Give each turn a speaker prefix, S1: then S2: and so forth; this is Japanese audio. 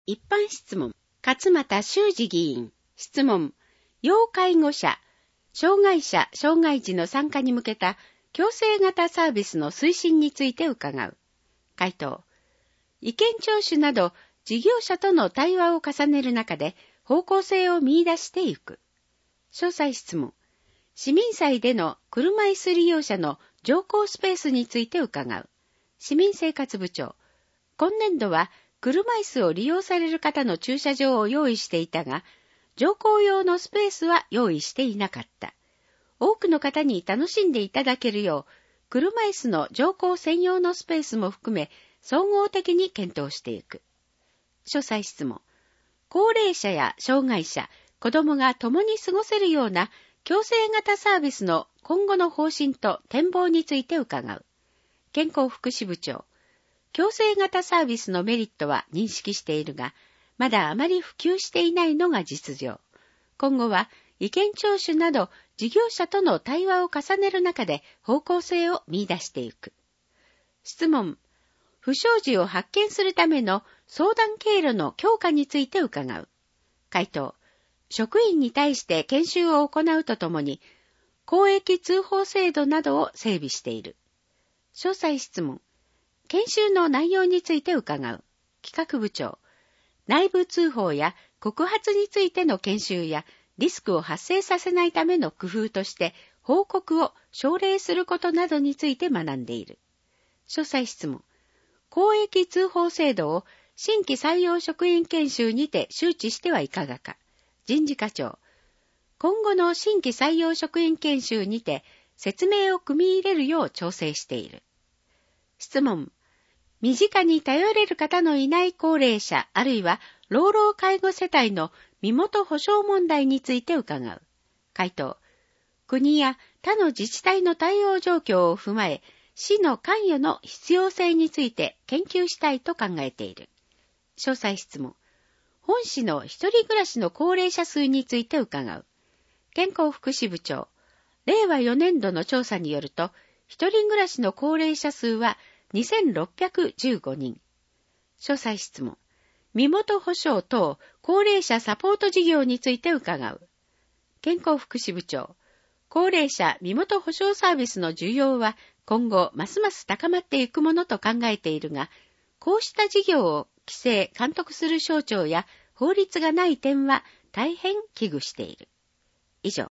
S1: 一般質問。勝俣修二議員。質問。要介護者、障害者、障害児の参加に向けた共生型サービスの推進について伺う。回答。意見聴取など事業者との対話を重ねる中で方向性を見出していく。詳細質問。市民祭での車椅子利用者の乗降スペースについて伺う。市民生活部長。今年度は車椅子を利用される方の駐車場を用意していたが、乗降用のスペースは用意していなかった。多くの方に楽しんでいただけるよう、車椅子の乗降専用のスペースも含め、総合的に検討していく。詳細質問。高齢者や障害者、子どもが共に過ごせるような共生型サービスの今後の方針と展望について伺う。健康福祉部長。共生型サービスのメリットは認識しているが、まだあまり普及していないのが実情。今後は意見聴取など事業者との対話を重ねる中で方向性を見出していく。質問。不祥事を発見するための相談経路の強化について伺う。回答。職員に対して研修を行うとともに、公益通報制度などを整備している。詳細質問。研修の内容について伺う。企画部長。内部通報や告発についての研修やリスクを発生させないための工夫として報告を奨励することなどについて学んでいる。詳細質問。公益通報制度を新規採用職員研修にて周知してはいかがか。人事課長。今後の新規採用職員研修にて説明を組み入れるよう調整している。質問。身近に頼れる方のいない高齢者あるいは老老介護世帯の身元保障問題について伺う。回答。国や他の自治体の対応状況を踏まえ、市の関与の必要性について研究したいと考えている。詳細質問。本市の一人暮らしの高齢者数について伺う。健康福祉部長。令和4年度の調査によると、一人暮らしの高齢者数は2615人。詳細質問。身元保障等高齢者サポート事業について伺う。健康福祉部長。高齢者身元保障サービスの需要は今後ますます高まっていくものと考えているが、こうした事業を規制・監督する省庁や法律がない点は大変危惧している。以上。